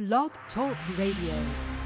Blog Talk Radio.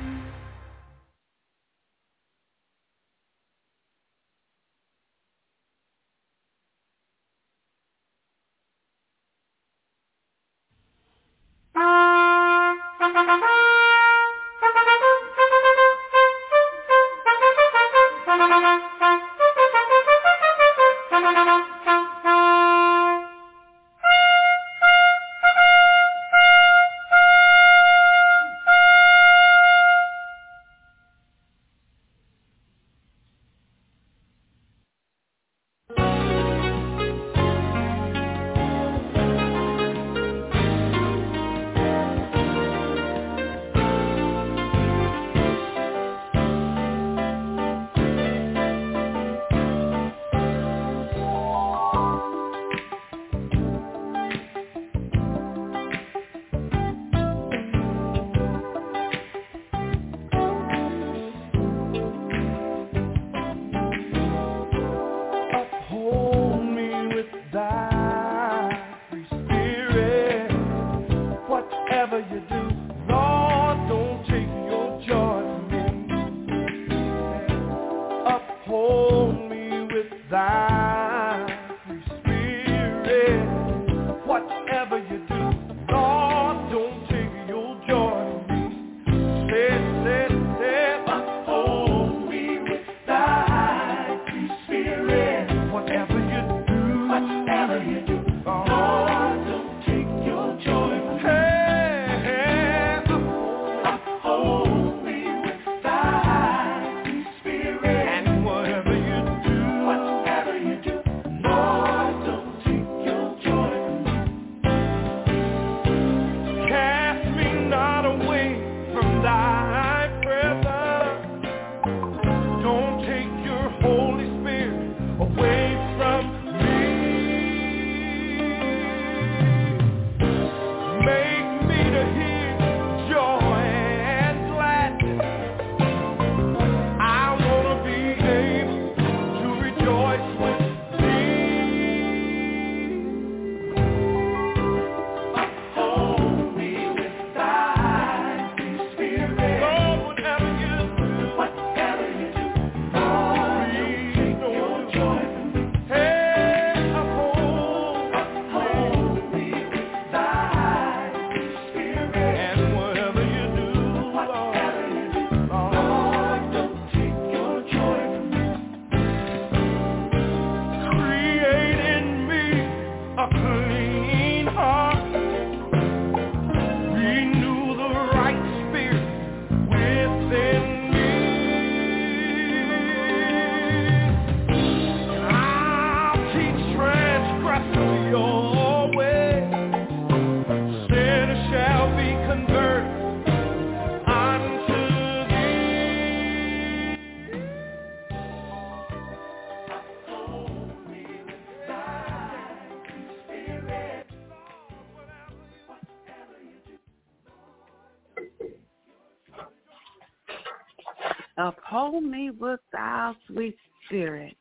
Uphold me with thy sweet spirit.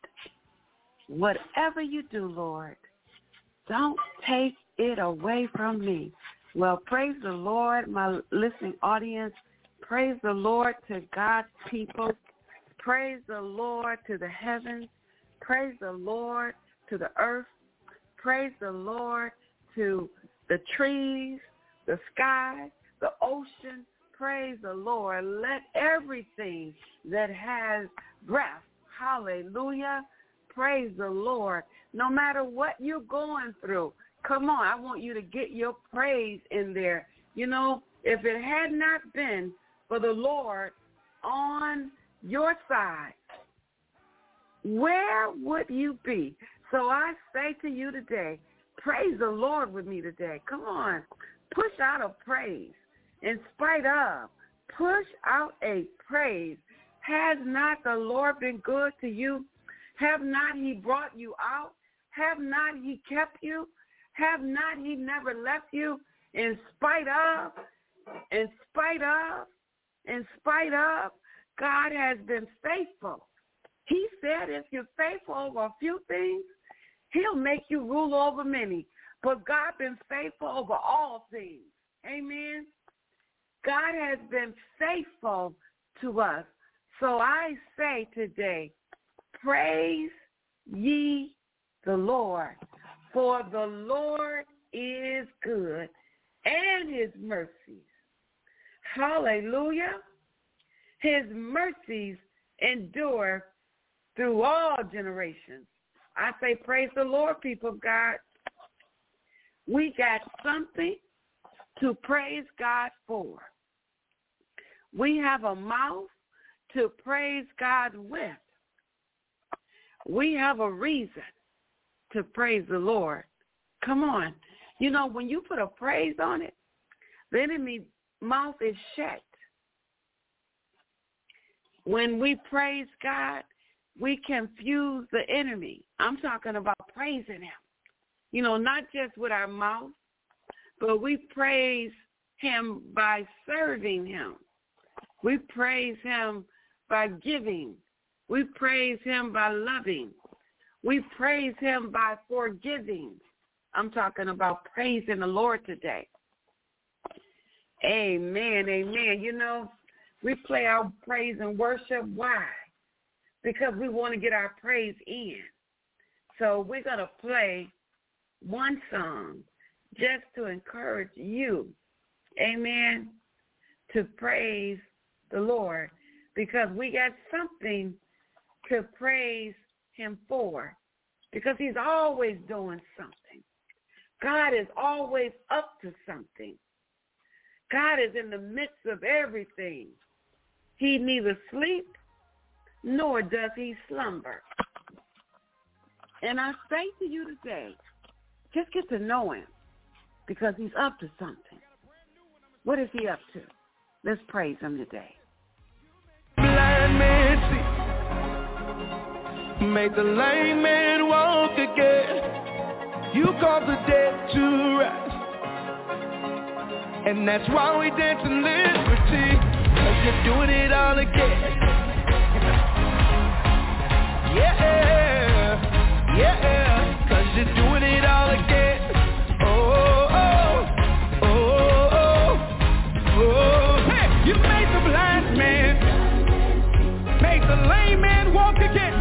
Whatever you do, Lord, don't take it away from me. Well, praise the Lord, my listening audience. Praise the Lord to God's people. Praise the Lord to the heavens. Praise the Lord to the earth. Praise the Lord to the trees, the sky, the ocean. Praise the Lord. Let everything that has breath, hallelujah, praise the Lord. No matter what you're going through, come on, I want you to get your praise in there. You know, if it had not been for the Lord on your side, where would you be? So I say to you today, praise the Lord with me today. Come on, push out a praise. In spite of, push out a praise. Has not the Lord been good to you? Have not he brought you out? Have not he kept you? Have not he never left you? In spite of, God has been faithful. He said if you're faithful over a few things, he'll make you rule over many. But God been faithful over all things. Amen. God God has been faithful to us. So I say today, praise ye the Lord, for the Lord is good, and his mercies. Hallelujah. His mercies endure through all generations. I say praise the Lord, people of God. We got something to praise God for. We have a mouth to praise God with. We have a reason to praise the Lord. Come on. You know, when you put a praise on it, the enemy's mouth is shut. When we praise God, we confuse the enemy. I'm talking about praising him. You know, not just with our mouth, but we praise him by serving him. We praise him by giving. We praise him by loving. We praise him by forgiving. I'm talking about praising the Lord today. Amen, amen. You know, we play our praise and worship. Why? Because we want to get our praise in. So we're going to play one song just to encourage you, amen, to praise the Lord, because we got something to praise him for, because he's always doing something. God is always up to something. God is in the midst of everything. He neither sleeps nor does he slumber. And I say to you today, just get to know him, because he's up to something. What is he up to? Let's praise him today. Blind man see, make the lame man walk again. You cause the dead to rise, and that's why we dance in liberty, 'cause you're doing it all again. Yeah, yeah, 'cause you're doing it all again. Oh, oh, oh, oh, oh. Hey, you made the blind man, make the lame man walk again.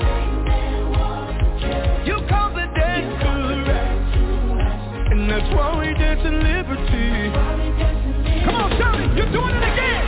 You call the dead to rise, and that's why we dance in liberty. Come on, shout it, you're doing it again.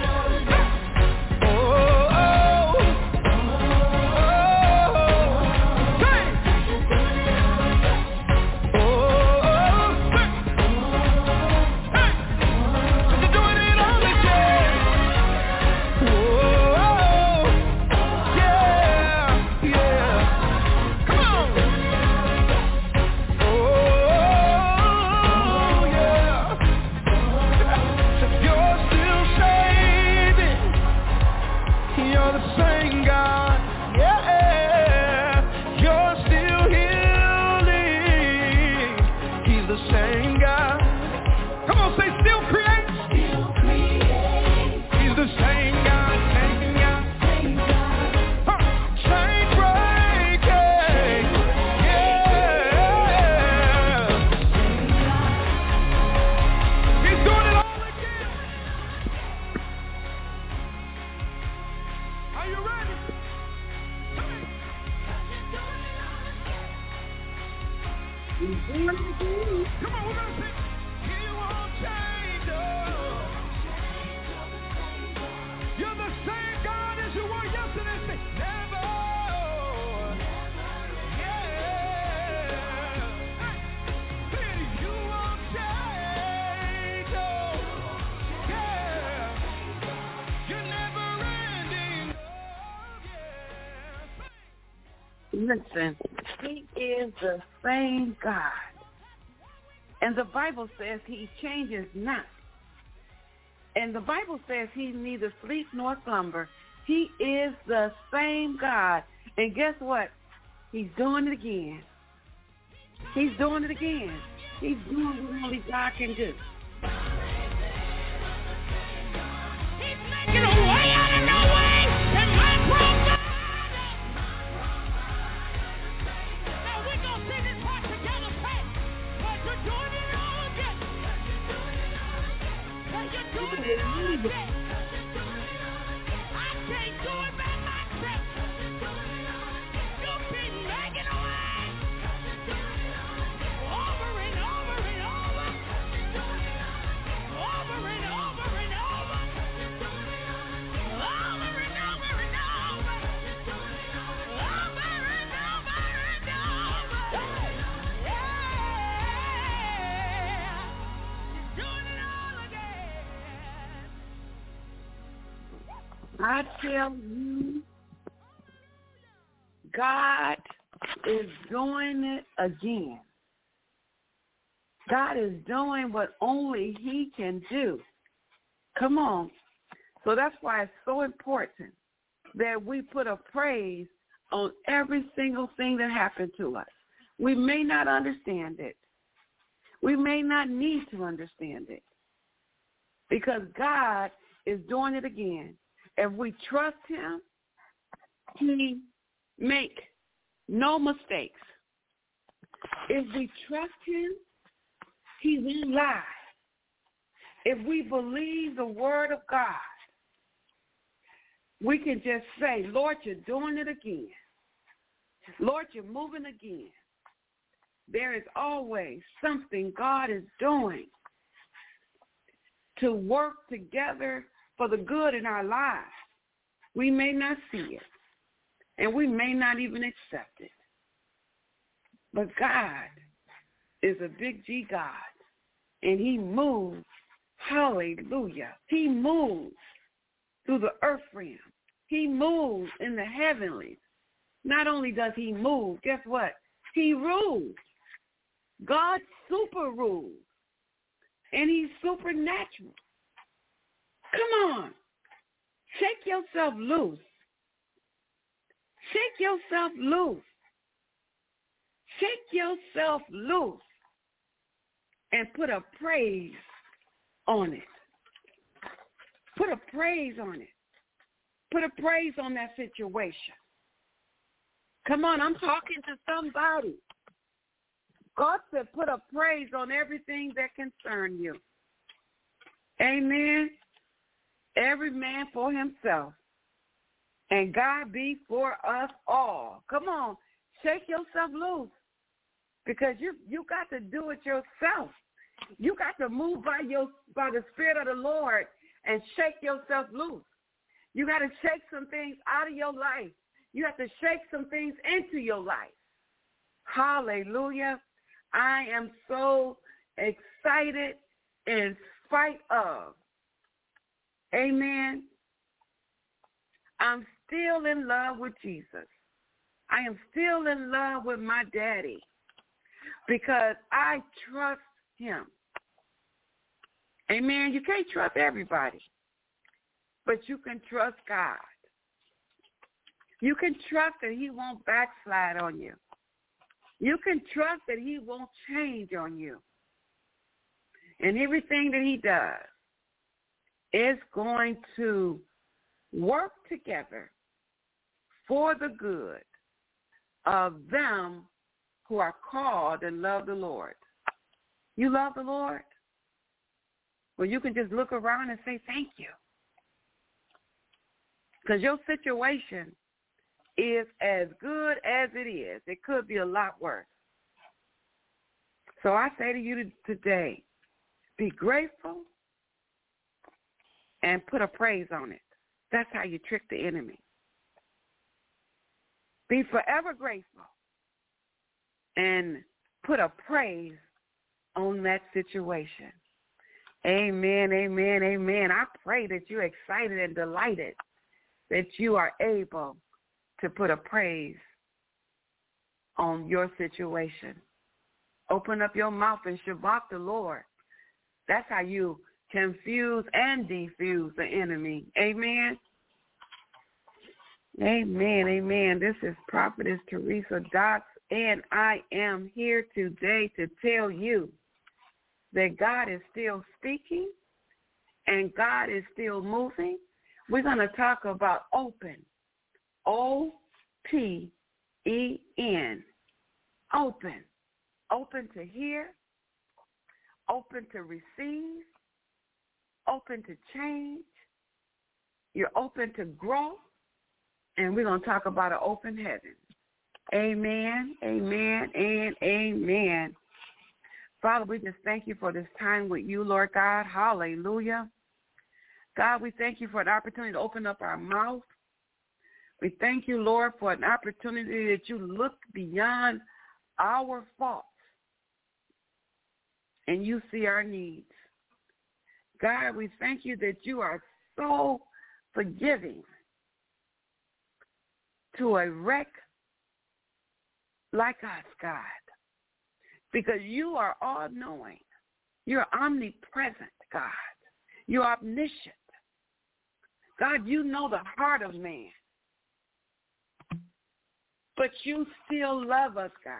Listen, he is the same God. And the Bible says he changes not. And the Bible says he neither sleeps nor slumber. He is the same God. And guess what? He's doing it again. He's doing it again. He's doing what only God can do. He's making a way out of no way in my program. Now we're going to sing this part together, Pat. But you're doing it all again. But you're doing I tell you, God is doing it again. God is doing what only He can do. Come on. So that's why it's so important that we put a praise on every single thing that happened to us. We may not understand it. We may not need to understand it because God is doing it again. If we trust Him, He make no mistakes. If we trust Him, He won't lie. If we believe the word of God, we can just say, Lord, you're doing it again. Lord, you're moving again. There is always something God is doing to work together for the good in our lives. We may not see it, and we may not even accept it. But God is a big G God, and He moves, hallelujah. He moves through the earth realm. He moves in the heavenlies. Not only does He move, guess what? He rules. God super rules, and He's supernatural. Come on. Shake yourself loose. Shake yourself loose. Shake yourself loose and put a praise on it. Put a praise on it. Put a praise on that situation. Come on, I'm talking to somebody. God said put a praise on everything that concerns you. Amen. Every man for himself, and God be for us all. Come on, shake yourself loose, because you got to do it yourself. You got to move by the Spirit of the Lord and shake yourself loose. You got to shake some things out of your life. You have to shake some things into your life. Hallelujah. I am so excited in spite of. Amen. I'm still in love with Jesus. I am still in love with my daddy because I trust Him. Amen. You can't trust everybody, but you can trust God. You can trust that He won't backslide on you. You can trust that He won't change on you. And everything that He does is going to work together for the good of them who are called and love the Lord. You love the Lord? Well, you can just look around and say thank you. Because your situation is as good as it is. It could be a lot worse. So I say to you today, be grateful and put a praise on it. That's how you trick the enemy. Be forever grateful and put a praise on that situation. Amen, amen, amen. I pray that you're excited and delighted that you are able to put a praise on your situation. Open up your mouth and shabbat the Lord. That's how you confuse and defuse the enemy. Amen. Amen, amen. This is Prophetess Teresa Dotts, and I am here today to tell you that God is still speaking and God is still moving. We're going to talk about open, O-P-E-N, open. Open to hear, open to receive, open to change. You're open to growth. And we're going to talk about an open heaven. Amen, amen, and amen. Father, we just thank you for this time with you, Lord God. Hallelujah. God, we thank you for an opportunity to open up our mouth. We thank you, Lord, for an opportunity that you look beyond our faults and you see our needs. God, we thank you that you are so forgiving to a wreck like us, God, because you are all-knowing. You're omnipresent, God. You're omniscient. God, you know the heart of man, but you still love us, God.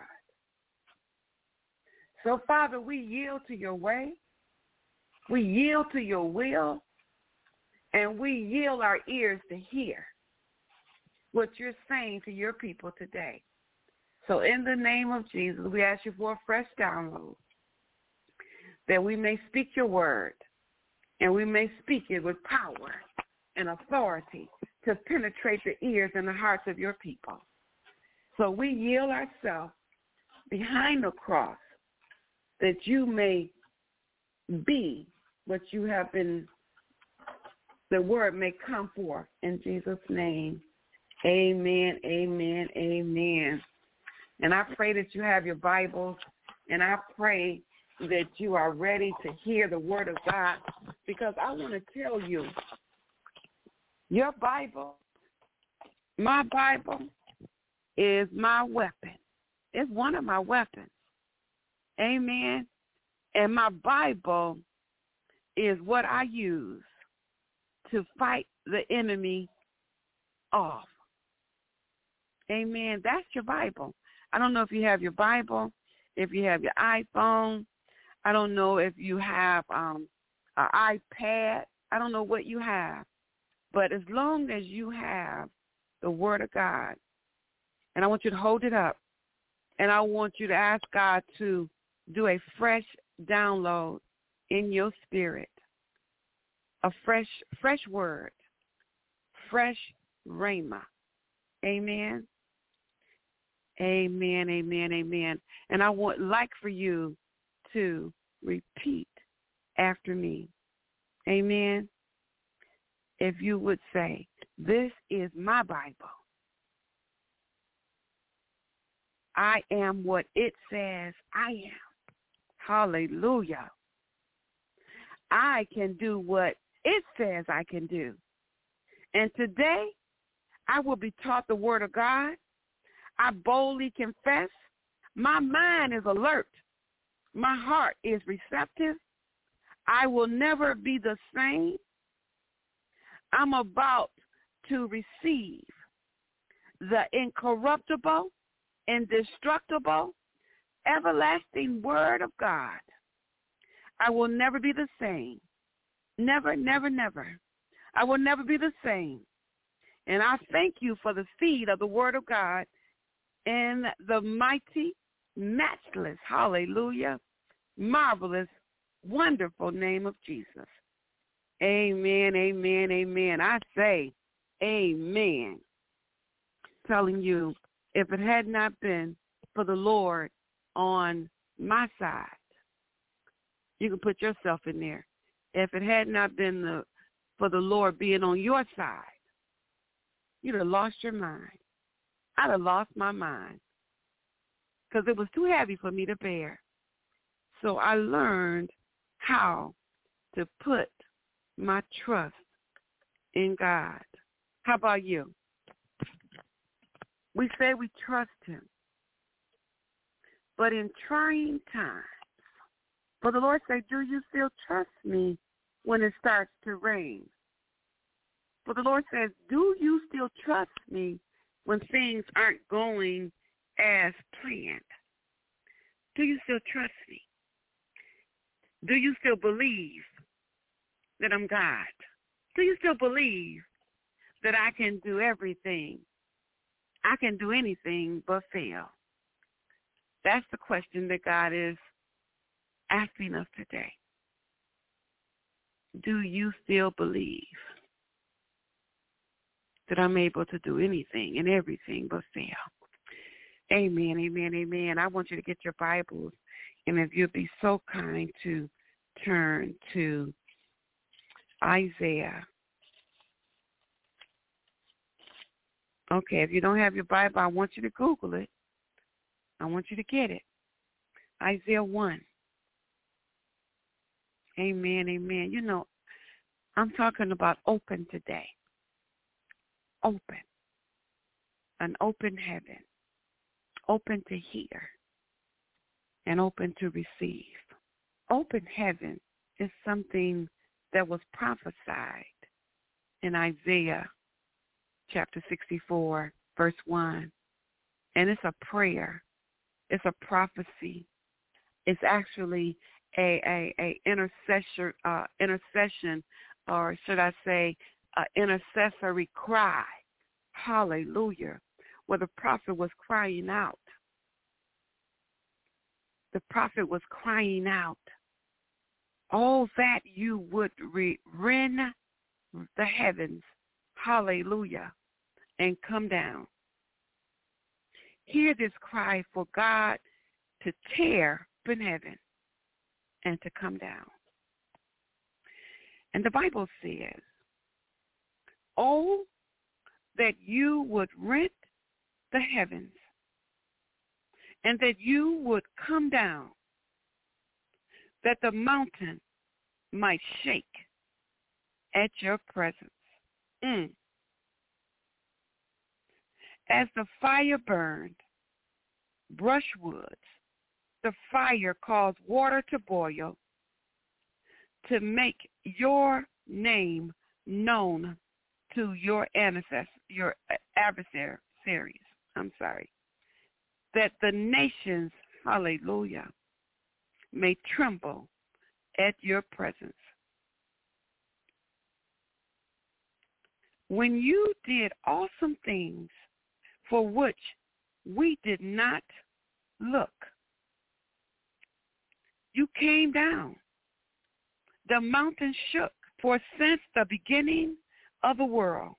So, Father, we yield to your way. We yield to your will, and we yield our ears to hear what you're saying to your people today. So in the name of Jesus, we ask you for a fresh download, that we may speak your word, and we may speak it with power and authority to penetrate the ears and the hearts of your people. So we yield ourselves behind the cross, that you may be what you have been, the word may come forth in Jesus' name. Amen, amen, amen. And I pray that you have your Bibles, and I pray that you are ready to hear the word of God, because I want to tell you, your Bible, my Bible, is my weapon. It's one of my weapons. Amen. And my Bible is what I use to fight the enemy off. Amen. That's your Bible. I don't know if you have your Bible, if you have your iPhone. I don't know if you have an iPad. I don't know what you have. But as long as you have the Word of God, and I want you to hold it up, and I want you to ask God to do a fresh download in your spirit, a fresh word, fresh rhema. Amen. Amen, amen, amen. And I would like for you to repeat after me. Amen. If you would say, this is my Bible. I am what it says I am. Hallelujah. I can do what it says I can do. And today, I will be taught the word of God. I boldly confess. My mind is alert. My heart is receptive. I will never be the same. I'm about to receive the incorruptible, indestructible, everlasting word of God. I will never be the same. Never, never, never. I will never be the same. And I thank you for the seed of the word of God in the mighty, matchless, hallelujah, marvelous, wonderful name of Jesus. Amen, amen, amen. I say amen. Telling you, if it had not been for the Lord on my side, you can put yourself in there. If it had not been for the Lord being on your side, you'd have lost your mind. I'd have lost my mind because it was too heavy for me to bear. So I learned how to put my trust in God. How about you? We say we trust him. But in trying times, for the Lord said, do you still trust me when it starts to rain? For the Lord says, do you still trust me when things aren't going as planned? Do you still trust me? Do you still believe that I'm God? Do you still believe that I can do everything? I can do anything but fail. That's the question that God is asking us today. Do you still believe that I'm able to do anything and everything but fail? Amen, amen, amen. I want you to get your Bibles, and if you'll be so kind to turn to Isaiah. Okay, if you don't have your Bible, I want you to Google it. I want you to get it. Isaiah 1. Amen, amen. You know, I'm talking about open today. Open. An open heaven. Open to hear. And open to receive. Open heaven is something that was prophesied in Isaiah chapter 64, verse 1. And it's a prayer. It's a prophecy. It's actually a intercession, or should I say, intercessory cry. Hallelujah. Where the prophet was crying out. The prophet was crying out, oh, that you would rend the heavens, hallelujah, and come down. Hear this cry for God to tear open heaven and to come down. And the Bible says, oh, that you would rend the heavens and that you would come down, that the mountain might shake at your presence. As the fire burned brushwoods, the fire caused water to boil to make your name known to your adversaries. That the nations, hallelujah, may tremble at your presence. When you did awesome things for which we did not look, you came down. The mountain shook, for since the beginning of the world,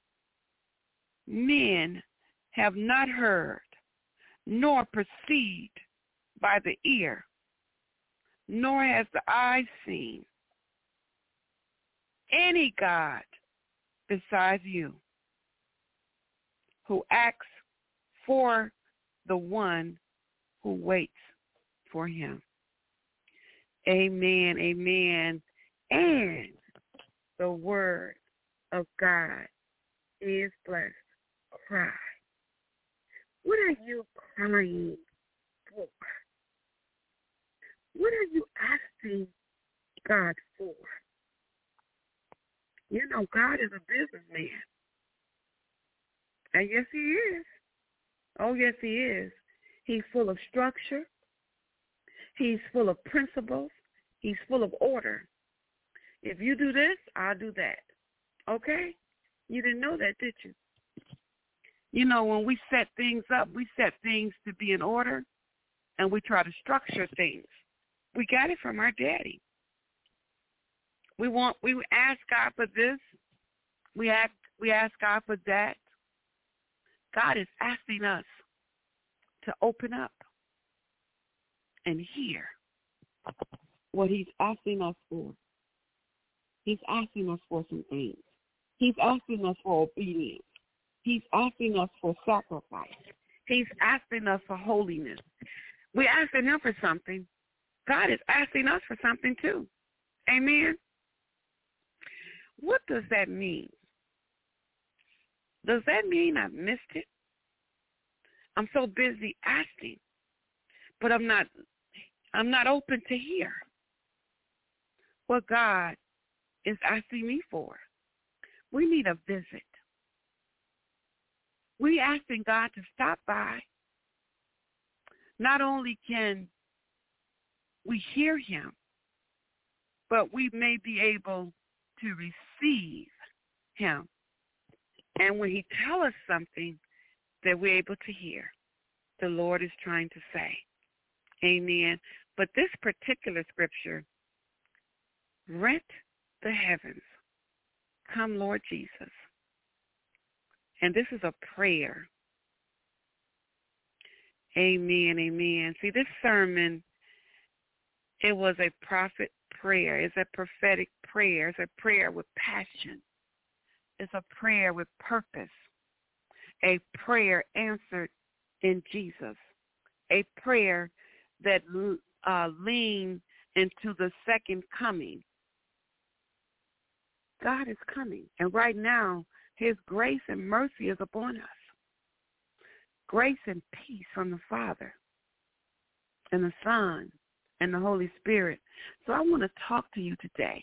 men have not heard, nor perceived by the ear, nor has the eye seen any God besides you, who acts for the one who waits for him. Amen, amen. And the word of God is blessed. Cry. What are you crying for? What are you asking God for? You know, God is a businessman. And yes, he is. Oh, yes, he is. He's full of structure. He's full of principles. He's full of order. If you do this, I'll do that. Okay? You didn't know that, did you? You know, when we set things up, we set things to be in order, and we try to structure things. We got it from our daddy. We ask God for this. We ask God for that. God is asking us to open up and hear what he's asking us for. He's asking us for some things. He's asking us for obedience. He's asking us for sacrifice. He's asking us for holiness. We're asking him for something. God is asking us for something too. Amen. What does that mean? Does that mean I've missed it? I'm so busy asking, but I'm not open to hear what God is asking me for. We need a visit. We asking God to stop by. Not only can we hear him, but we may be able to receive him. And when he tells us something that we're able to hear, the Lord is trying to say. Amen. But this particular scripture, rent the heavens. Come, Lord Jesus. And this is a prayer. Amen, amen. See, this sermon, it was a prophet prayer. It's a prophetic prayer. It's a prayer with passion. It's a prayer with purpose. A prayer answered in Jesus. A prayer that leaned into the second coming. God is coming. And right now, his grace and mercy is upon us. Grace and peace from the Father and the Son and the Holy Spirit. So I want to talk to you today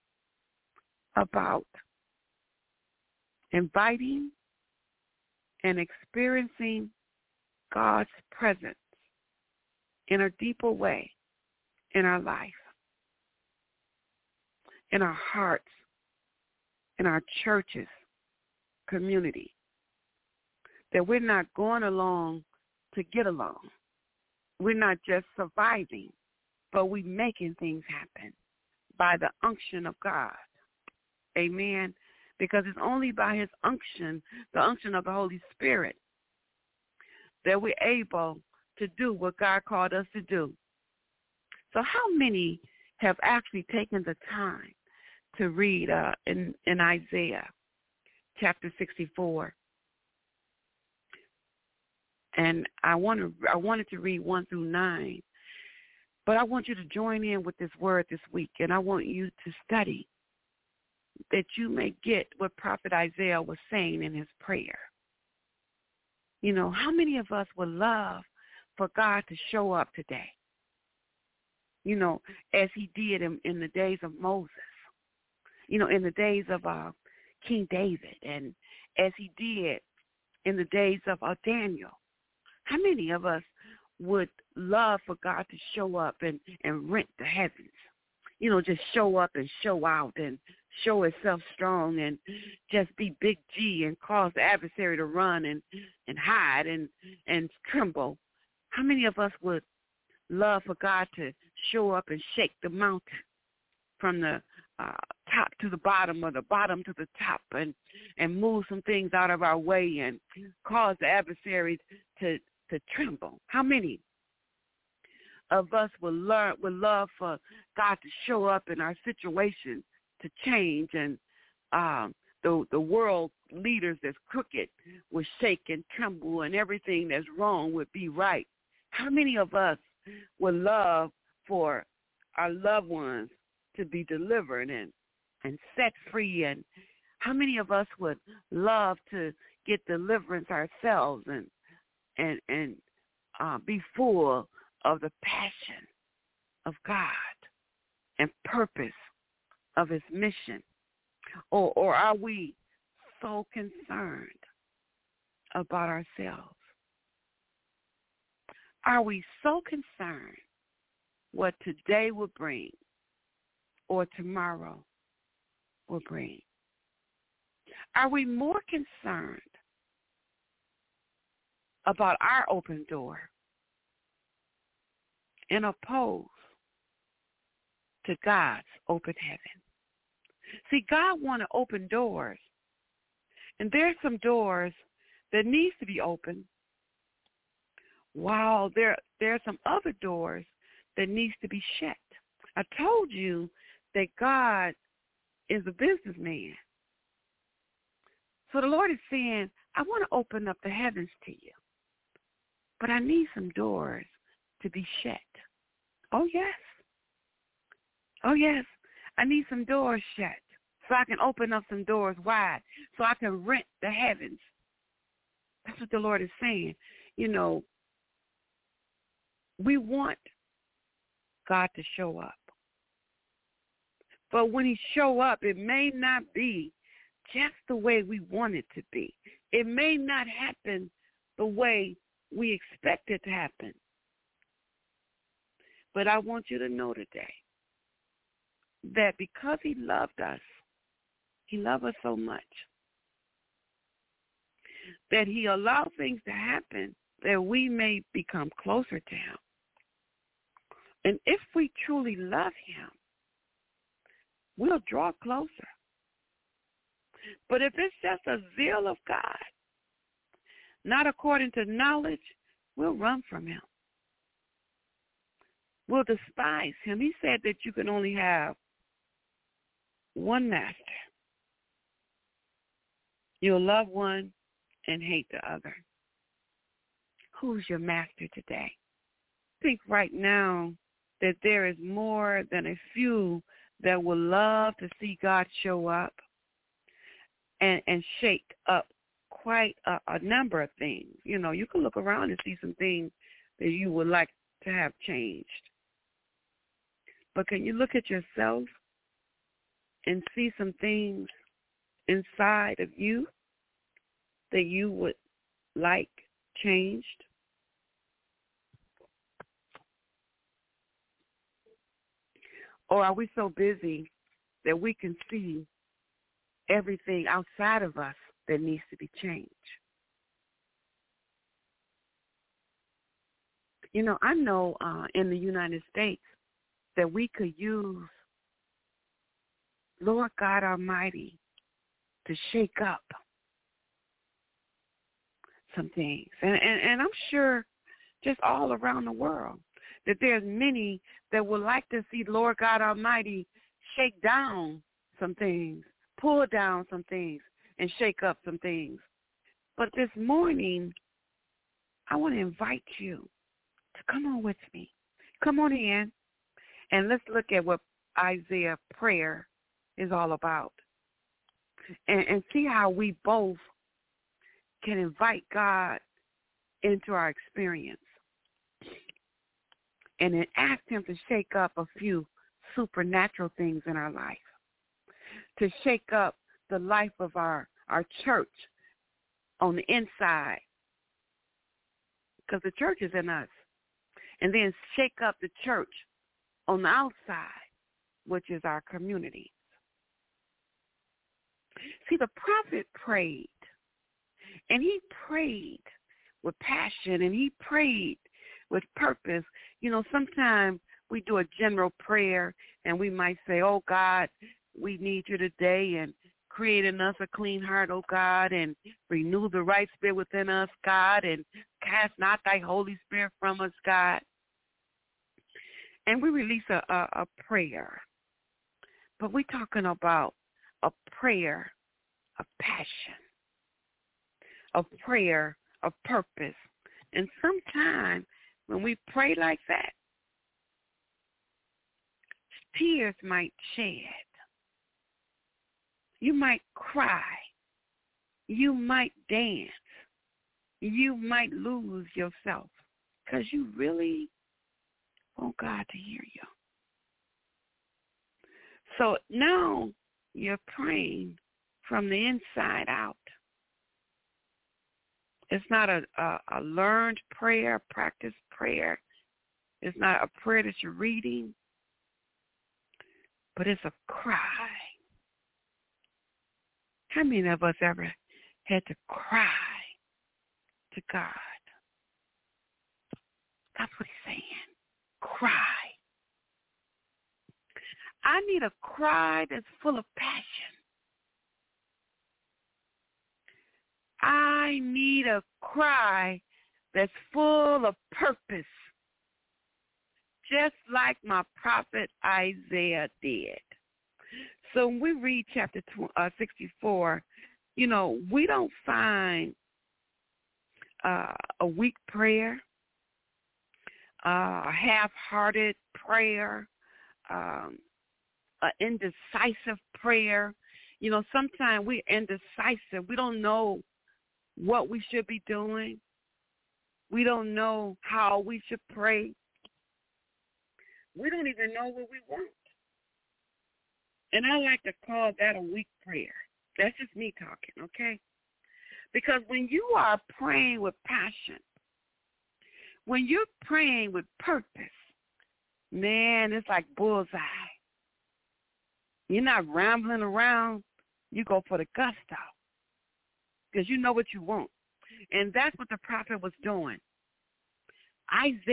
about inviting and experiencing God's presence in a deeper way in our life, in our hearts, in our churches, community. That we're not going along to get along. We're not just surviving, but we're making things happen by the unction of God. Amen. Because it's only by his unction, the unction of the Holy Spirit, that we're able to do what God called us to do. So how many have actually taken the time to read in Isaiah chapter 64? And I wanted to read 1 through 9, but I want you to join in with this word this week, and I want you to study that you may get what Prophet Isaiah was saying in his prayer. You know, how many of us would love for God to show up today? You know, as he did in the days of Moses, you know, in the days of King David, and as he did in the days of Daniel. How many of us would love for God to show up and rent the heavens? You know, just show up and show out and show itself strong and just be big G and cause the adversary to run and hide and tremble. How many of us would love for God to show up and shake the mountain from the top to the bottom or the bottom to the top and move some things out of our way and cause the adversaries to tremble? How many of us would love for God to show up in our situation to change, and the world leaders that's crooked would shake and tremble, and everything that's wrong would be right? How many of us would love for our loved ones to be delivered and set free? And how many of us would love to get deliverance ourselves and be full of the passion of God and purpose of his mission? Or are we so concerned about ourselves? Are we so concerned what today will bring or tomorrow will bring? Are we more concerned about our open door and opposed to God's open heaven? See, God wants to open doors, and there's some doors that needs to be opened, while there are some other doors that needs to be shut. I told you that God is a businessman. So the Lord is saying, I want to open up the heavens to you, but I need some doors to be shut. Oh, yes. Oh, yes. I need some doors shut so I can open up some doors wide so I can rent the heavens. That's what the Lord is saying. You know, we want God to show up. But when he show up, it may not be just the way we want it to be. It may not happen the way we expect it to happen. But I want you to know today that because he loved us so much, that he allowed things to happen that we may become closer to him. And if we truly love him, we'll draw closer. But if it's just a zeal of God, not according to knowledge, we'll run from him. We'll despise him. He said that you can only have one master. You'll love one and hate the other. Who's your master today? Think right now that there is more than a few that will love to see God show up and shake up quite a number of things. You know, you can look around and see some things that you would like to have changed. But can you look at yourself and see some things inside of you that you would like changed? Or are we so busy that we can see everything outside of us that needs to be changed? You know, I know in the United States that we could use Lord God Almighty to shake up some things. And I'm sure just all around the world that there's many that would like to see Lord God Almighty shake down some things, pull down some things, and shake up some things. But this morning, I want to invite you to come on with me. Come on in, and let's look at what Isaiah prayer is all about and see how we both can invite God into our experience and then ask him to shake up a few supernatural things in our life, to shake up the life of our church on the inside, because the church is in us, and then shake up the church on the outside, which is our community. See, the prophet prayed, and he prayed with passion, and he prayed with purpose. You know, sometimes we do a general prayer, and we might say, oh, God, we need you today, and create in us a clean heart, oh God, and renew the right spirit within us, God, and cast not thy Holy Spirit from us, God. And we release a prayer. But we're talking about a prayer of passion, a prayer of purpose. And sometimes when we pray like that, tears might shed. You might cry. You might dance. You might lose yourself because you really want God to hear you. So now you're praying from the inside out. It's not a learned prayer, practiced prayer. It's not a prayer that you're reading, but it's a cry. How many of us ever had to cry to God? That's what he's saying. Cry. I need a cry that's full of passion. I need a cry that's full of purpose, just like my prophet Isaiah did. So when we read chapter 64, you know, we don't find a weak prayer, a half-hearted prayer, an indecisive prayer. You know, sometimes we're indecisive. We don't know what we should be doing. We don't know how we should pray. We don't even know what we want. And I like to call that a weak prayer. That's just me talking, okay? Because when you are praying with passion, when you're praying with purpose, man, it's like bullseye. You're not rambling around. You go for the gusto because you know what you want. And that's what the prophet was doing.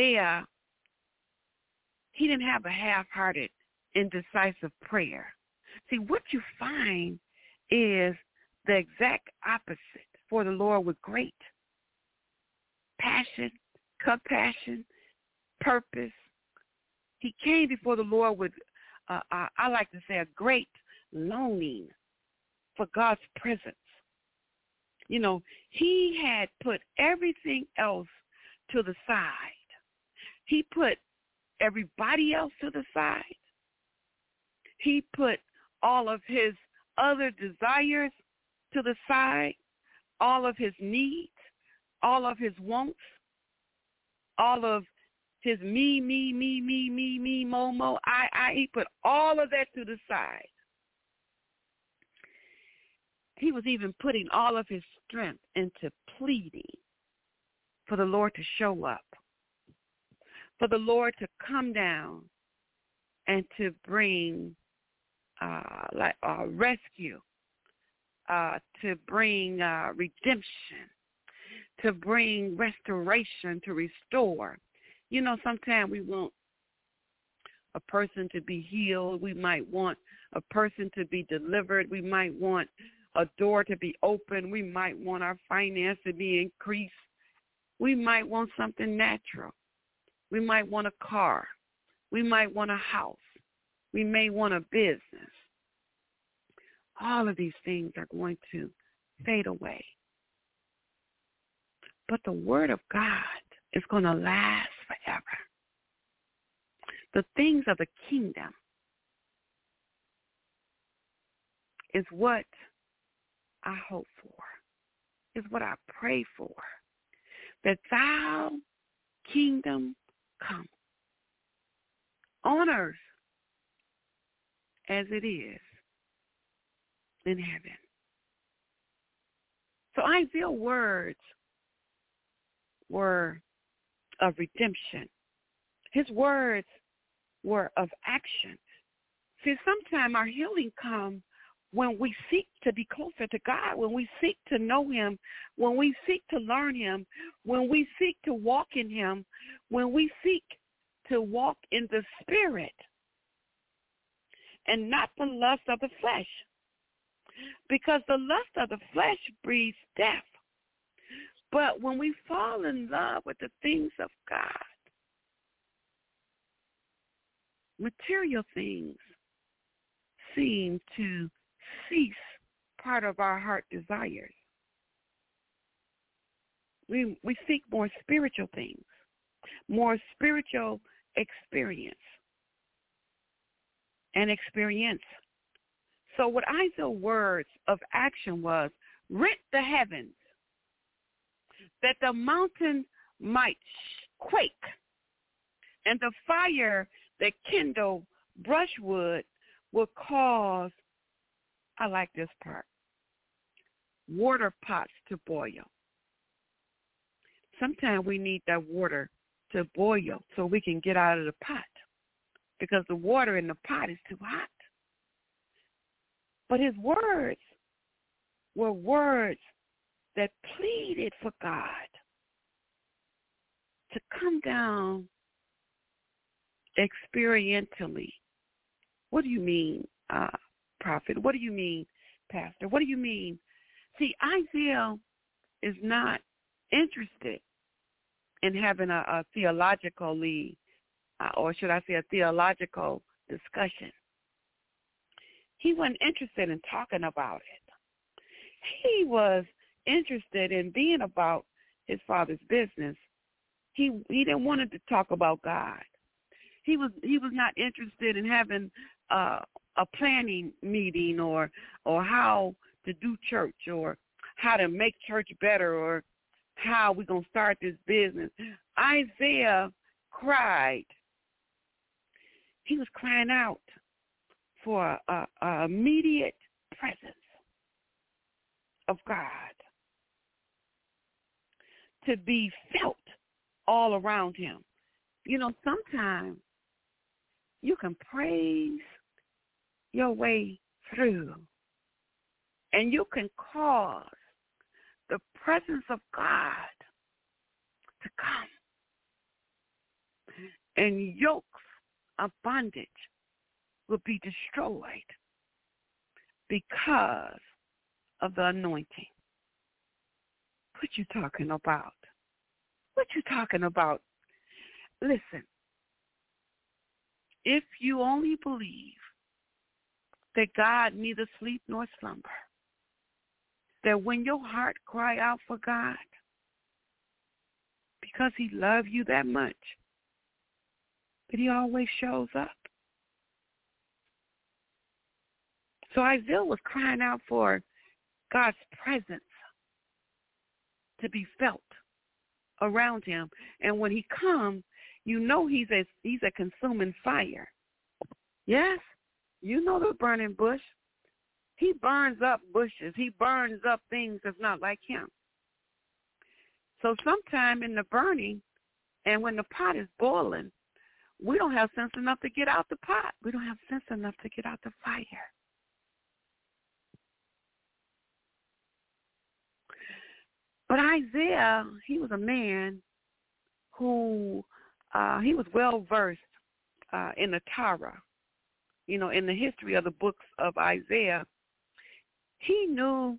Isaiah, he didn't have a half-hearted, indecisive prayer. See, what you find is the exact opposite. For the Lord with great passion, compassion, purpose. He came before the Lord with, I like to say, a great longing for God's presence. You know, he had put everything else to the side. He put everybody else to the side. He put all of his other desires to the side, all of his needs, all of his wants, all of his me, mo, I. He put all of that to the side. He was even putting all of his strength into pleading for the Lord to show up, for the Lord to come down and to bring rescue, to bring redemption, to bring restoration, to restore. You know, sometimes we want a person to be healed. We might want a person to be delivered. We might want a door to be open. We might want our finance to be increased. We might want something natural. We might want a car. We might want a house. We may want a business. All of these things are going to fade away. But the word of God is going to last forever. The things of the kingdom is what I hope for, is what I pray for, that thou kingdom come on earth as it is in heaven. So Isaiah's words were of redemption. His words were of action. See, sometimes our healing comes when we seek to be closer to God, when we seek to know him, when we seek to learn him, when we seek to walk in him, when we seek to walk in the Spirit and not the lust of the flesh. Because the lust of the flesh breeds death. But when we fall in love with the things of God, material things seem to cease part of our heart desires. We seek more spiritual things, more spiritual experience and experience. So what Isaiah's words of action was, rent the heavens, that the mountain might quake, and the fire that kindled brushwood will cause, I like this part, water pots to boil. Sometimes we need that water to boil so we can get out of the pot, because the water in the pot is too hot. But his words were words that pleaded for God to come down experientially. What do you mean, prophet? What do you mean, pastor? What do you mean? See, Isaiah is not interested in having a theologically, or should I say a theological discussion. He wasn't interested in talking about it. He was interested in being about his father's business. He didn't want to talk about God. He was not interested in having a planning meeting or how to do church or how to make church better or how we're going to start this business. Isaiah cried. He was crying out for a immediate presence of God to be felt all around him. You know, sometimes you can praise your way through, and you can cause the presence of God to come, and yokes of bondage will be destroyed because of the anointing. What you talking about? What you talking about? Listen, if you only believe that God neither sleep nor slumber, that when your heart cry out for God, because he loves you that much, that he always shows up. So Isaiah was crying out for God's presence to be felt around him. And when he comes, you know he's a consuming fire. Yes, you know the burning bush. He burns up bushes. He burns up things that's not like him. So sometime in the burning, and when the pot is boiling, we don't have sense enough to get out the pot. We don't have sense enough to get out the fire. But Isaiah, he was a man who, he was well-versed in the Torah, in the history of the books of Isaiah. He knew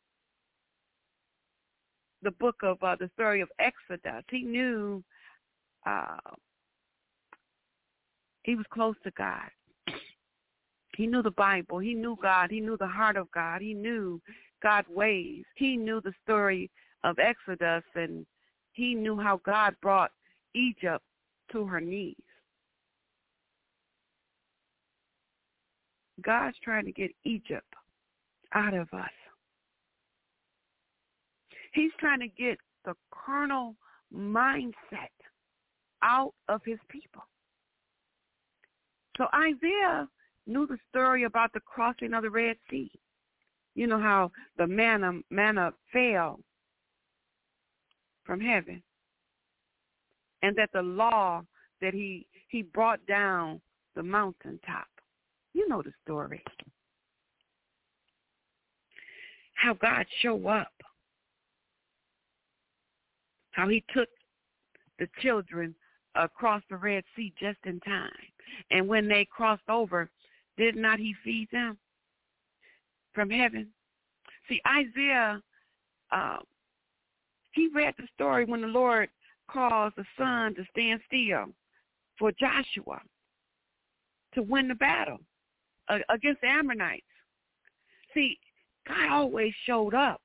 the book of the story of Exodus. He knew he was close to God. He knew the Bible. He knew God. He knew the heart of God. He knew God's ways. He knew the story of Exodus, and he knew how God brought Egypt to her knees. God's trying to get Egypt out of us. He's trying to get the carnal mindset out of his people. So Isaiah knew the story about the crossing of the Red Sea. You know how the manna fell from heaven, and that the law that he brought down the mountaintop. You know the story. How God showed up. How he took the children across the Red Sea just in time. And when they crossed over, did not he feed them from heaven? See, Isaiah, he read the story when the Lord caused the sun to stand still for Joshua to win the battle against the Ammonites. See, God always showed up.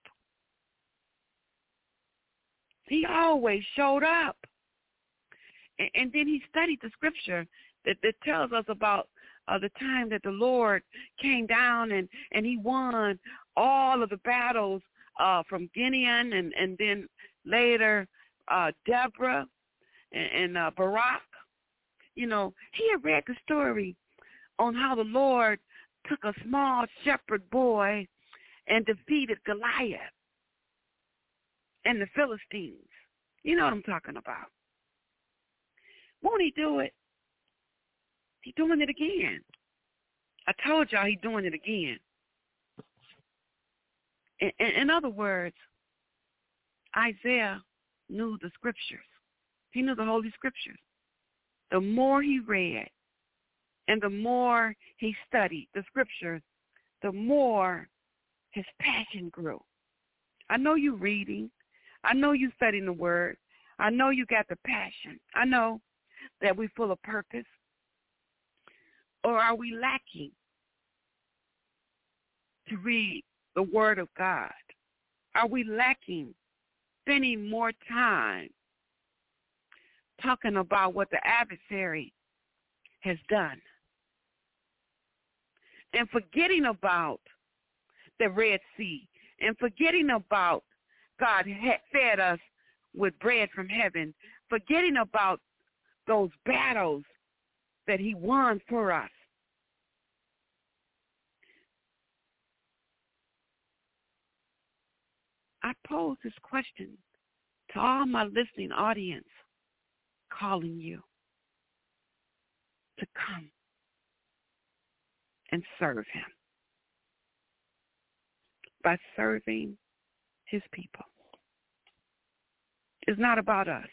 He always showed up. And then he studied the scripture that tells us about the time that the Lord came down and he won all of the battles from Gideon and then later Deborah and Barak. He had read the story on how the Lord took a small shepherd boy and defeated Goliath and the Philistines. You know what I'm talking about. Won't he do it? He's doing it again. I told y'all he's doing it again. In other words, Isaiah knew the scriptures. He knew the Holy Scriptures. The more he read and the more he studied the scriptures, the more his passion grew. I know you're reading. I know you're studying the word. I know you got the passion. I know that we're full of purpose. Or are we lacking to read the word of God? Are we lacking spending more time talking about what the adversary has done and forgetting about the Red Sea and forgetting about God fed us with bread from heaven, forgetting about those battles that he won for us? I pose this question to all my listening audience, calling you to come and serve him by serving his people. It's not about us.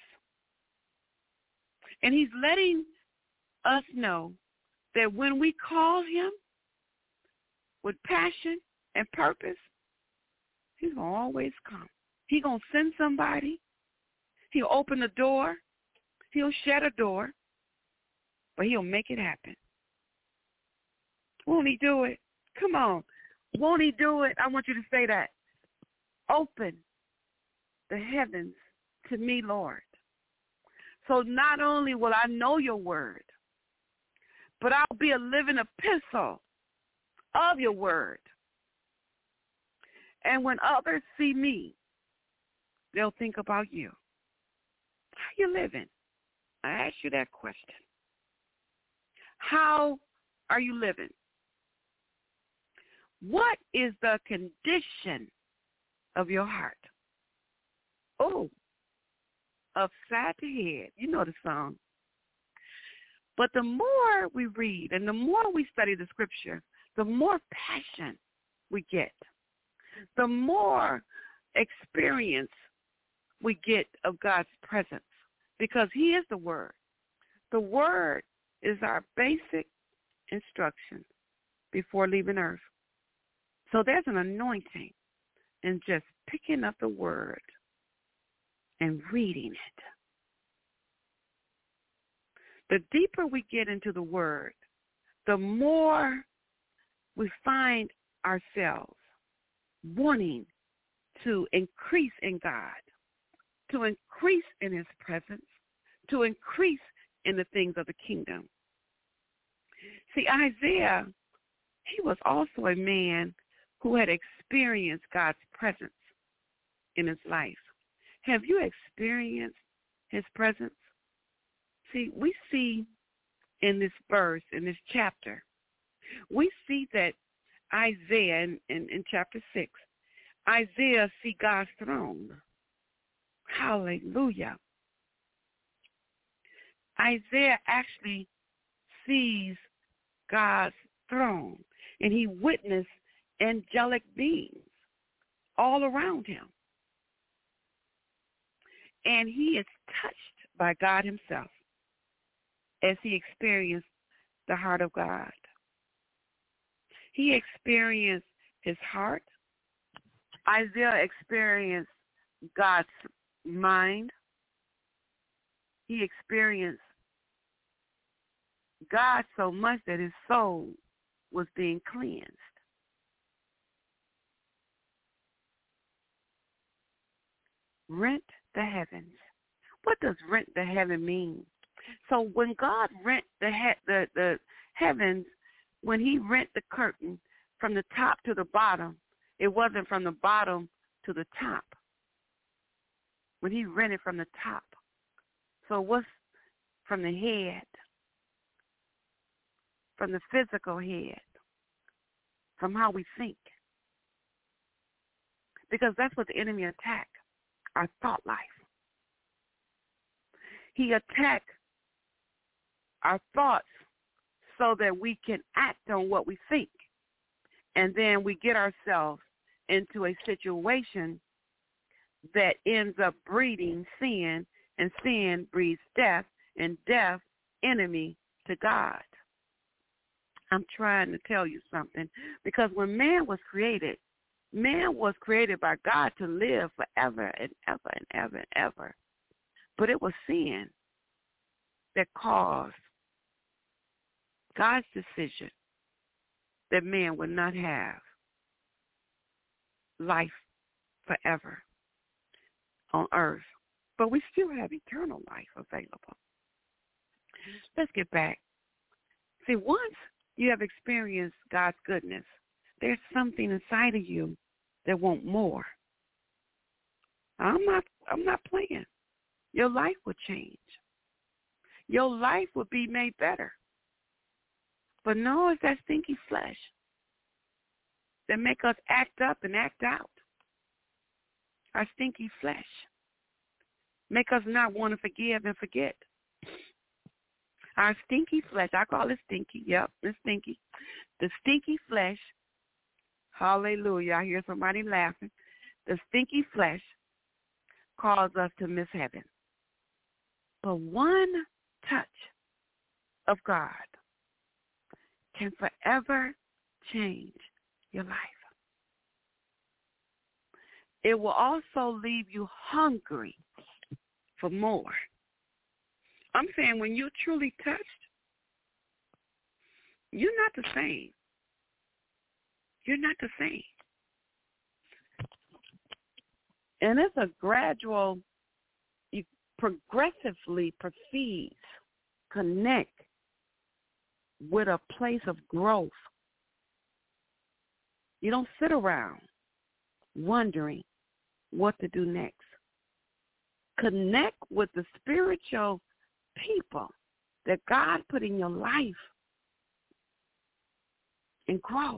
And he's letting us know that when we call him, with passion and purpose, he's going to always come. He's going to send somebody. He'll open the door. He'll shut a door. But he'll make it happen. Won't he do it? Come on. Won't he do it? I want you to say that. Open the heavens to me, Lord. So not only will I know your word, but I'll be a living epistle of your word. And when others see me, they'll think about you. How you living? I asked you that question. How are you living? What is the condition of your heart? Oh, upside the head. You know the song. But the more we read and the more we study the scripture, the more passion we get. The more experience we get of God's presence, because he is the word. The word is our basic instruction before leaving earth. So there's an anointing in just picking up the word and reading it. The deeper we get into the word, the more we find ourselves wanting to increase in God, to increase in his presence, to increase in the things of the kingdom. See, Isaiah, he was also a man who had experienced God's presence in his life. Have you experienced his presence? See, we see in this verse, in this chapter, we see that Isaiah, in chapter 6, Isaiah see God's throne. Hallelujah. Isaiah actually sees God's throne, and he witnessed angelic beings all around him. And he is touched by God himself as he experienced the heart of God. He experienced his heart. Isaiah experienced God's mind. He experienced God so much that his soul was being cleansed. Rent the heavens. What does rent the heaven mean? So when God rent the heavens, when he rent the curtain from the top to the bottom, it wasn't from the bottom to the top. When he rented from the top. So what's from the head? From the physical head. From how we think. Because that's what the enemy attacks, our thought life. He attacks our thoughts so that we can act on what we think. And then we get ourselves into a situation that ends up breeding sin, and sin breeds death, and death enemy to God. I'm trying to tell you something, because when man was created by God to live forever and ever and ever and ever. But it was sin that caused God's decision that man would not have life forever on earth. But we still have eternal life available. Let's get back. See, once you have experienced God's goodness, there's something inside of you that want more. I'm not playing. Your life will change. Your life will be made better. But no, it's that stinky flesh that make us act up and act out. Our stinky flesh make us not want to forgive and forget. Our stinky flesh, I call it stinky. Yep, it's stinky. The stinky flesh, hallelujah, I hear somebody laughing. The stinky flesh causes us to miss heaven. But one touch of God can forever change your life. It will also leave you hungry for more. I'm saying when you're truly touched, you're not the same. You're not the same. And it's a gradual, you progressively proceed, connect with a place of growth. You don't sit around wondering what to do next. Connect with the spiritual people that God put in your life and grow.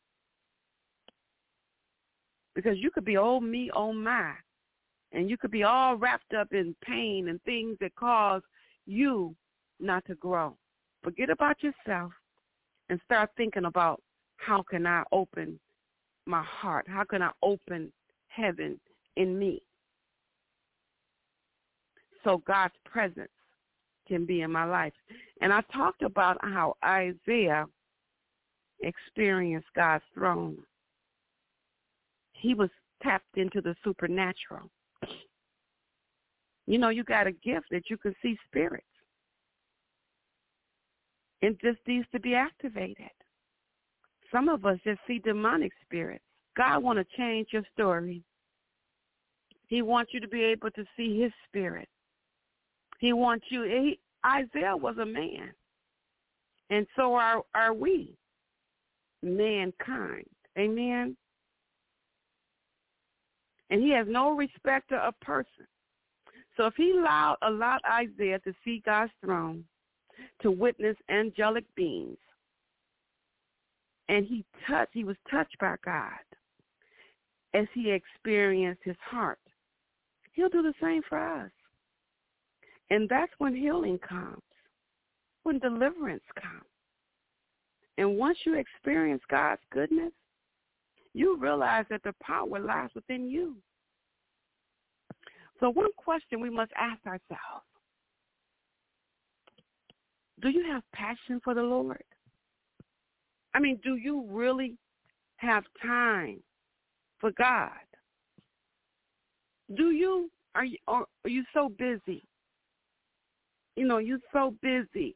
Because you could be oh me, oh my, and you could be all wrapped up in pain and things that cause you not to grow. Forget about yourself and start thinking about how can I open my heart? How can I open heaven in me so God's presence can be in my life? And I talked about how Isaiah experienced God's throne. He was tapped into the supernatural. You know, you got a gift that you can see spirits. It just needs to be activated. Some of us just see demonic spirits. God wants to change your story. He wants you to be able to see his spirit. He wants you. Isaiah was a man, and so are we, mankind. Amen? And he has no respect of person. So if he allowed Isaiah to see God's throne, to witness angelic beings, and he was touched by God as he experienced his heart, he'll do the same for us. And that's when healing comes, when deliverance comes. And once you experience God's goodness, you realize that the power lies within you. So one question we must ask ourselves, do you have passion for the Lord? I mean, do you really have time for God? Are you so busy? You know, you're so busy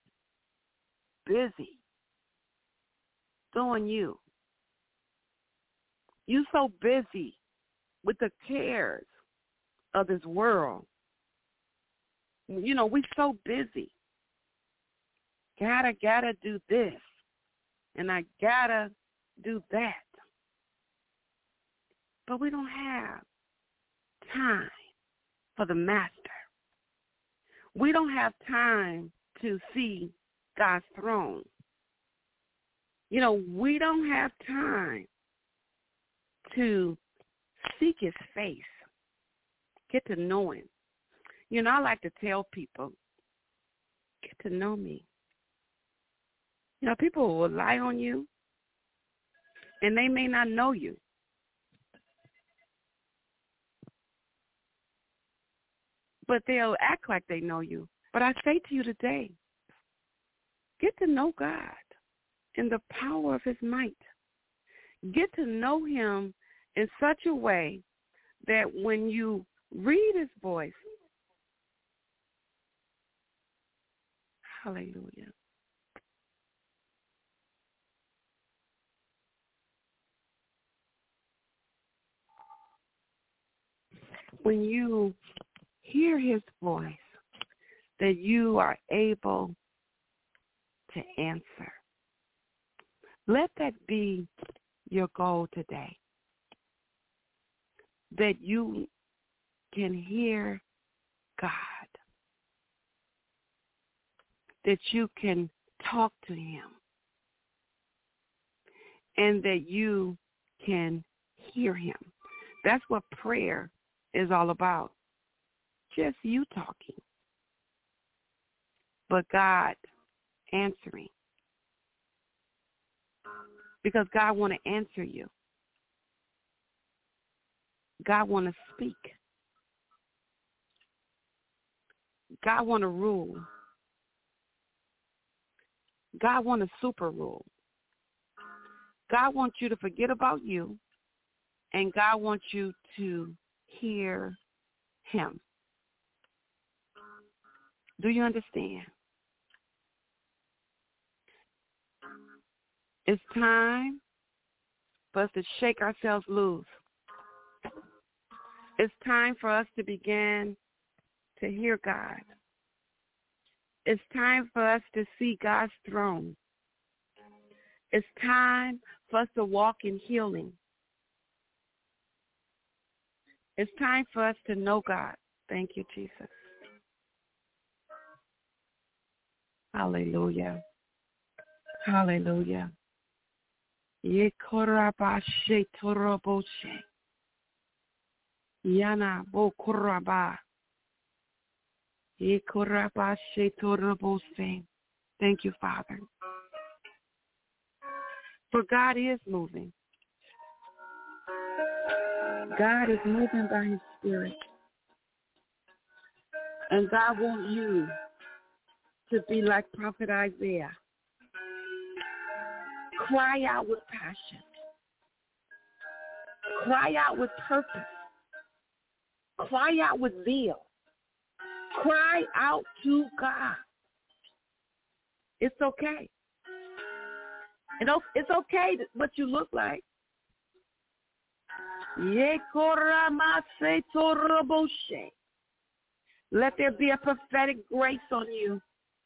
doing you. You're so busy with the cares of this world. You know, we're so busy. Gotta do this, and I gotta do that. But we don't have time for the master. We don't have time to see God's throne. You know, we don't have time to seek his face, get to know him. You know, I like to tell people, get to know me. You know, people will lie on you, and they may not know you. But they'll act like they know you. But I say to you today, get to know God in the power of his might. Get to know him in such a way that when you read his voice, hallelujah, when you hear his voice, that you are able to answer. Let that be your goal today, that you can hear God, that you can talk to him, and that you can hear him. That's what prayer is all about. Just you talking, but God answering. Because God want to answer you. God want to speak. God want to rule. God want to super rule. God wants you to forget about you, and God wants you to hear him. Do you understand? It's time for us to shake ourselves loose. It's time for us to begin to hear God. It's time for us to see God's throne. It's time for us to walk in healing. It's time for us to know God. Thank you, Jesus. Hallelujah. Hallelujah. Yekorabashe toroboshe. Yana bokoraba. Yekorabashe torobose. Thank you, Father. For God is moving. God is moving by his Spirit. And God wants you to be like Prophet Isaiah. Cry out with passion. Cry out with purpose. Cry out with zeal. Cry out to God. It's okay. It's okay what you look like. Let there be a prophetic grace on you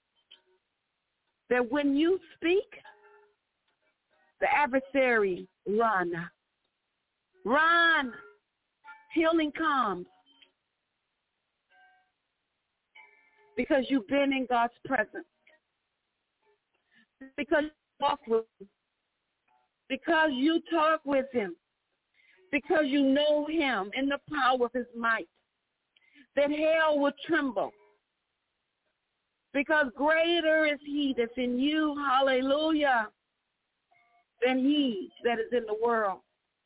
that when you speak, the adversary run. Run. Healing comes. Because you've been in God's presence. Because you walk with him. Because you talk with him. Because you know him in the power of his might. That hell will tremble. Because greater is he that's in you, hallelujah, than he that is in the world.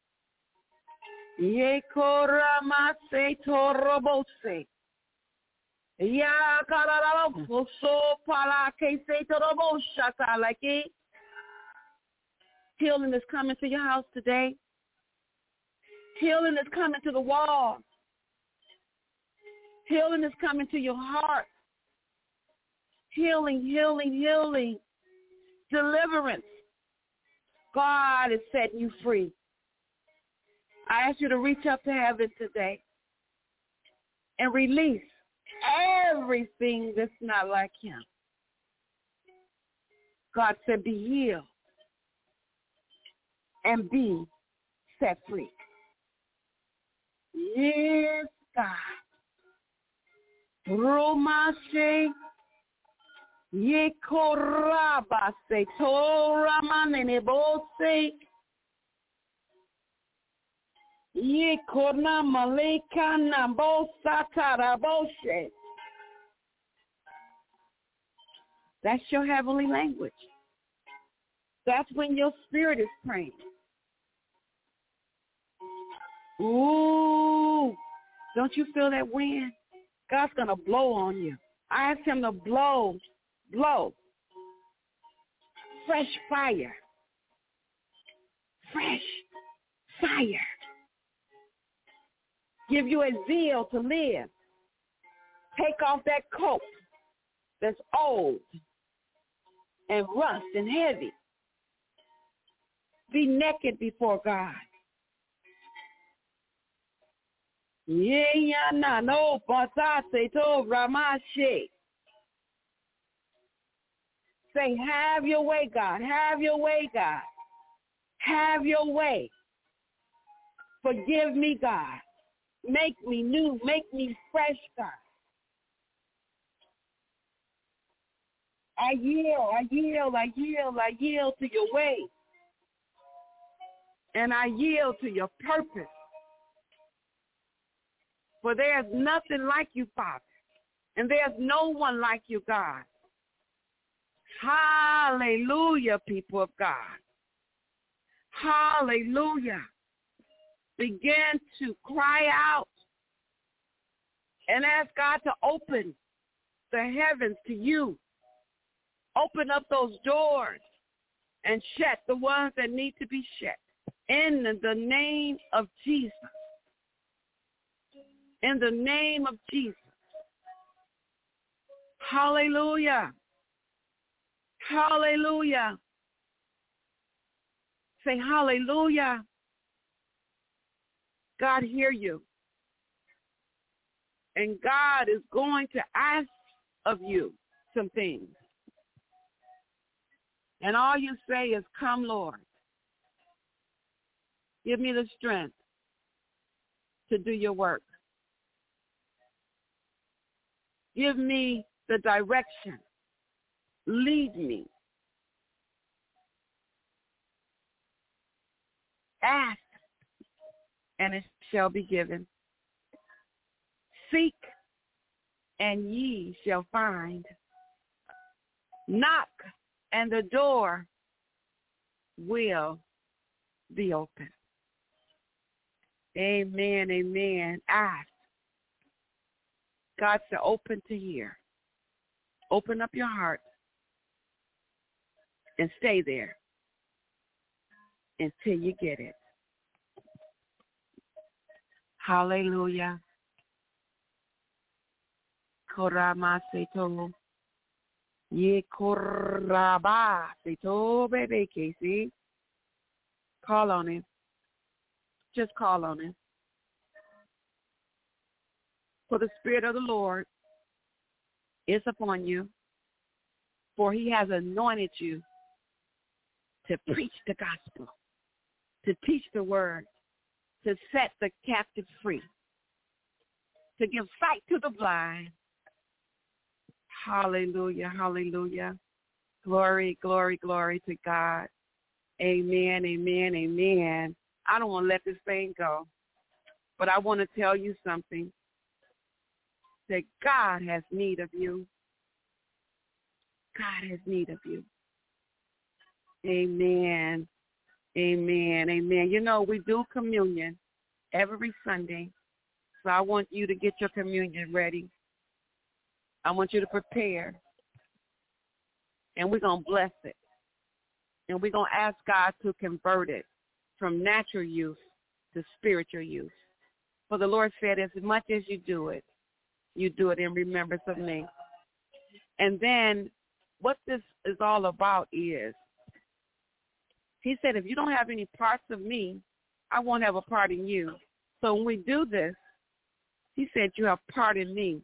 Healing is coming to your house today. Healing is coming to the wall. Healing is coming to your heart. Healing, healing, healing. Deliverance. God is setting you free. I ask you to reach up to heaven today and release everything that's not like him. God said, be healed and be set free. Yes, God. Romashe Yekorabase Toramanenebose Yekona Maleka Nambosa Taraboshe. That's your heavenly language. That's when your spirit is praying. Ooh, don't you feel that wind? God's going to blow on you. I asked him to blow. Fresh fire. Fresh fire. Give you a zeal to live. Take off that coat that's old and rust and heavy. Be naked before God. Say, have your way, God. Have your way, God. Have your way. Forgive me, God. Make me new. Make me fresh, God. I yield to your way. And I yield to your purpose. For there's nothing like you, Father. And there's no one like you, God. Hallelujah, people of God. Hallelujah. Begin to cry out and ask God to open the heavens to you. Open up those doors and shed the ones that need to be shed. In the name of Jesus. In the name of Jesus. Hallelujah. Hallelujah. Say hallelujah. God hear you. And God is going to ask of you some things. And all you say is, come, Lord. Give me the strength to do your work. Give me the direction. Lead me. Ask, and it shall be given. Seek, and ye shall find. Knock, and the door will be open. Amen, amen. Ask. God said, open to hear. Open up your heart and stay there until you get it. Hallelujah. Korama seto. Ye koraba seto bebe Casey. Call on him. Just call on him. For the Spirit of the Lord is upon you, for he has anointed you to preach the gospel, to teach the word, to set the captive free, to give sight to the blind. Hallelujah, hallelujah. Glory, glory, glory to God. Amen, amen, amen. I don't want to let this thing go, but I want to tell you something, that God has need of you. God has need of you. Amen, amen, amen. You know, we do communion every Sunday, so I want you to get your communion ready. I want you to prepare, and we're going to bless it, and we're going to ask God to convert it from natural use to spiritual use. For the Lord said, as much as you do it in remembrance of me. And then what this is all about is, he said, if you don't have any parts of me, I won't have a part in you. So when we do this, he said, you have part in me.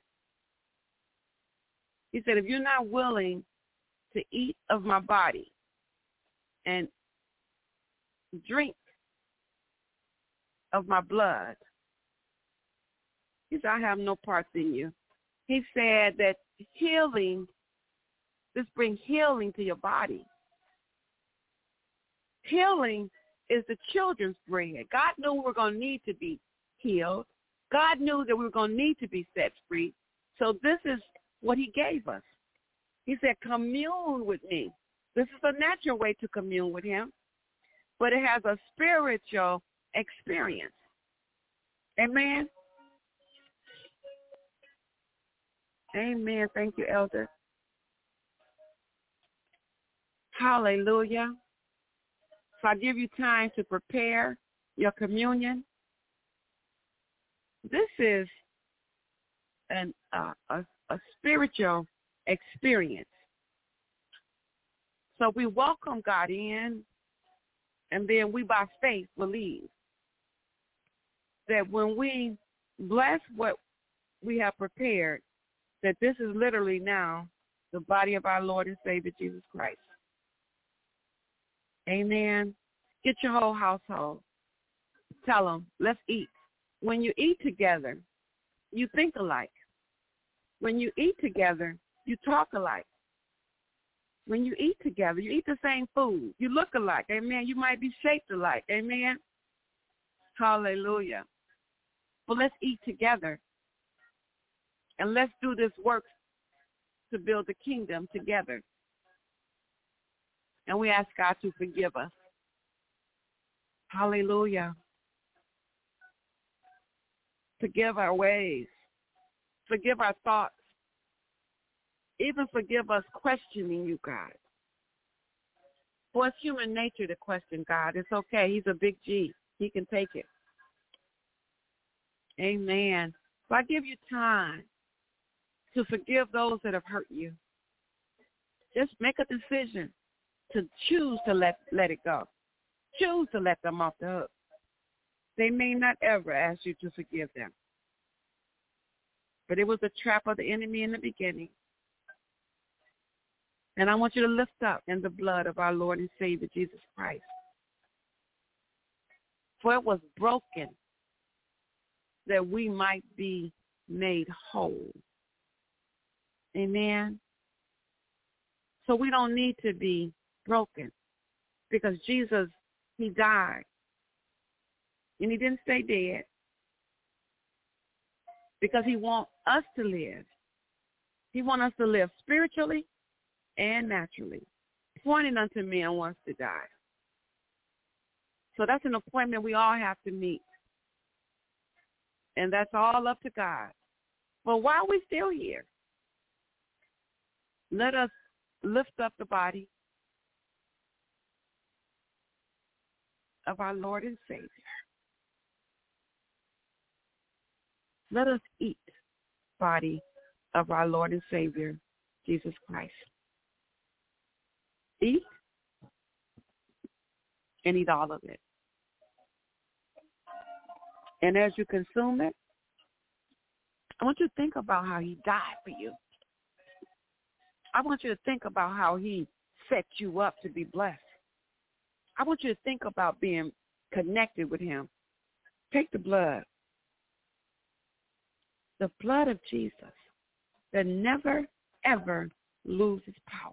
He said, if you're not willing to eat of my body and drink of my blood, he said, I have no parts in you. He said that healing, this brings healing to your body. Healing is the children's bread. God knew we were going to need to be healed. God knew that we were going to need to be set free. So this is what he gave us. He said, commune with me. This is a natural way to commune with him, but it has a spiritual experience. Amen. Amen. Thank you, Elder. Hallelujah. So I give you time to prepare your communion. This is a spiritual experience. So we welcome God in, and then we by faith believe that when we bless what we have prepared, that this is literally now the body of our Lord and Savior Jesus Christ. Amen. Get your whole household. Tell them, let's eat. When you eat together, you think alike. When you eat together, you talk alike. When you eat together, you eat the same food. You look alike. Amen. You might be shaped alike. Amen. Hallelujah. Well, let's eat together. And let's do this work to build the kingdom together. And we ask God to forgive us. Hallelujah. Forgive our ways. Forgive our thoughts. Even forgive us questioning you, God. For it's human nature to question God. It's okay. He's a big G. He can take it. Amen. So I give you time to forgive those that have hurt you. Just make a decision to choose to let it go. Choose to let them off the hook. They may not ever ask you to forgive them. But it was a trap of the enemy in the beginning. And I want you to lift up in the blood of our Lord and Savior, Jesus Christ. For it was broken that we might be made whole. Amen. So we don't need to be broken because Jesus, he died. And he didn't stay dead because he wants us to live. He wants us to live spiritually and naturally. Pointing unto men wants to die. So that's an appointment we all have to meet. And that's all up to God. But while we're still here, let us lift up the body of our Lord and Savior. Let us eat the body of our Lord and Savior, Jesus Christ. Eat and eat all of it. And as you consume it, I want you to think about how he died for you. I want you to think about how he set you up to be blessed. I want you to think about being connected with him. Take the blood of Jesus that never, ever loses power.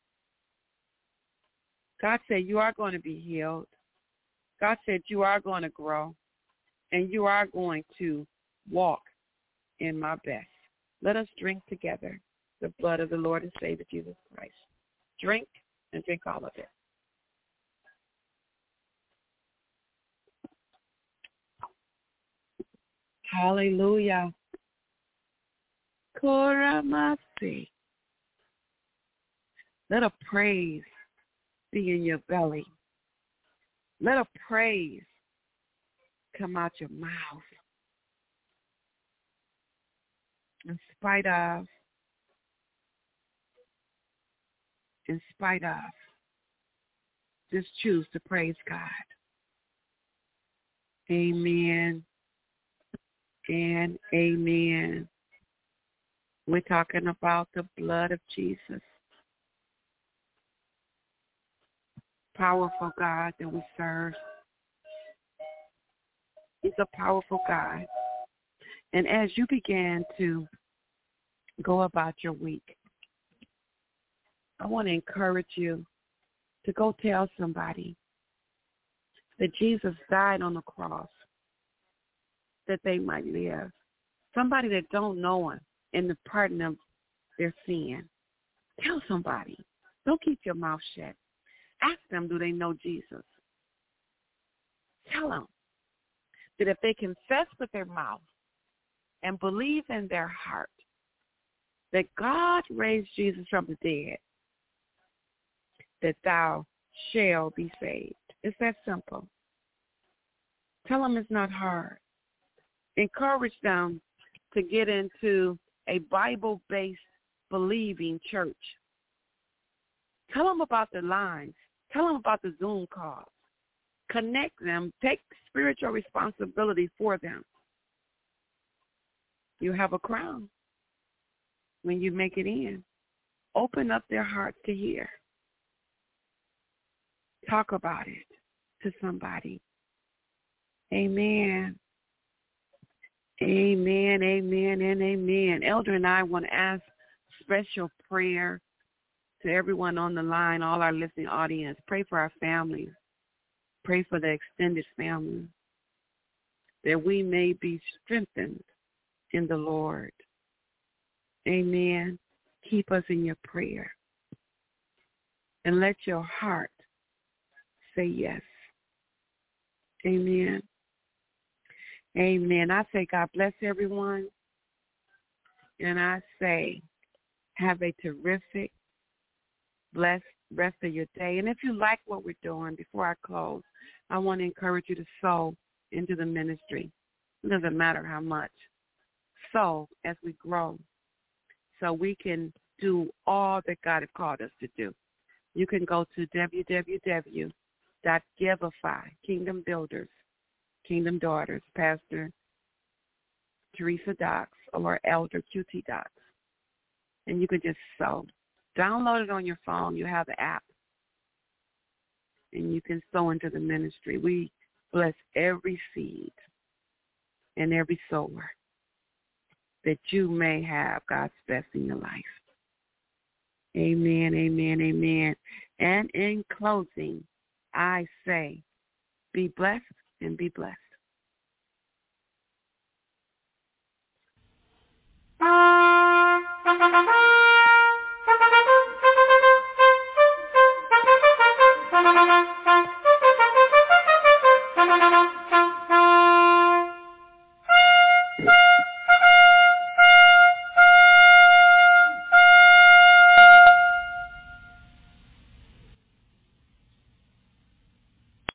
God said you are going to be healed. God said you are going to grow, and you are going to walk in my best. Let us drink together the blood of the Lord and Savior Jesus Christ. Drink and drink all of it. Hallelujah. Koramasi. Let a praise be in your belly. Let a praise come out your mouth. In spite of, just choose to praise God. Amen and amen. We're talking about the blood of Jesus. Powerful God that we serve. He's a powerful God. And as you begin to go about your week, I want to encourage you to go tell somebody that Jesus died on the cross that they might live. Somebody that don't know him and the pardon of their sin. Tell somebody. Don't keep your mouth shut. Ask them, do they know Jesus? Tell them that if they confess with their mouth and believe in their heart that God raised Jesus from the dead, that thou shall be saved. It's that simple. Tell them it's not hard. Encourage them to get into a Bible-based believing church. Tell them about the lines. Tell them about the Zoom calls. Connect them. Take spiritual responsibility for them. You have a crown when you make it in. Open up their hearts to hear. Talk about it to somebody. Amen. Amen, amen, and amen. Elder and I want to ask special prayer to everyone on the line, all our listening audience. Pray for our families. Pray for the extended family, that we may be strengthened in the Lord. Amen. Keep us in your prayer. And let your heart say yes. Amen. Amen. I say God bless everyone. And I say have a terrific, blessed rest of your day. And if you like what we're doing, before I close, I want to encourage you to sow into the ministry. It doesn't matter how much. Sow as we grow so we can do all that God has called us to do. You can go to www.giveify, Kingdom Builders, Kingdom Daughters, Pastor Teresa Docks or Elder QT Docks. And you can just sow. Download it on your phone. You have the app. And you can sow into the ministry. We bless every seed and every sower that you may have God's best in your life. Amen, amen, amen. And in closing, I say, be blessed and be blessed.